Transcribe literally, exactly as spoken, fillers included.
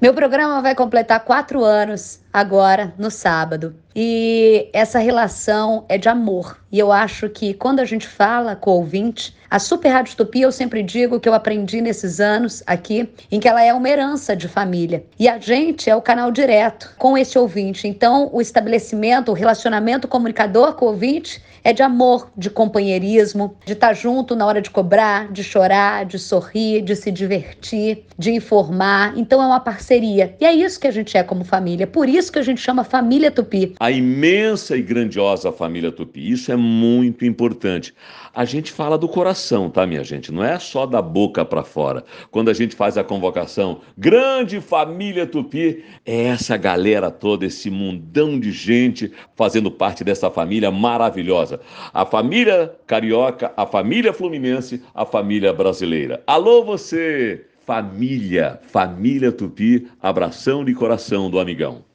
Meu programa vai completar quatro anos agora, no sábado. E essa relação é de amor. E eu acho que quando a gente fala com o ouvinte, a Super Rádio Utopia, eu sempre digo que eu aprendi nesses anos aqui, em que ela é uma herança de família. E a gente é o canal direto com esse ouvinte. Então, o estabelecimento, o relacionamento comunicador com o ouvinte é de amor, de companheirismo, de estar junto na hora de cobrar, de chorar, de sorrir, de se divertir, de informar. Então, é uma parceria. E é isso que a gente é como família. Por isso que a gente chama Família Tupi. A imensa e grandiosa família Tupi, isso é muito importante. A gente fala do coração, tá, minha gente? Não é só da boca para fora. Quando a gente faz a convocação, grande família Tupi, é essa galera toda, esse mundão de gente fazendo parte dessa família maravilhosa. A família carioca, a família fluminense, a família brasileira. Alô você, família, família Tupi, abração de coração do amigão.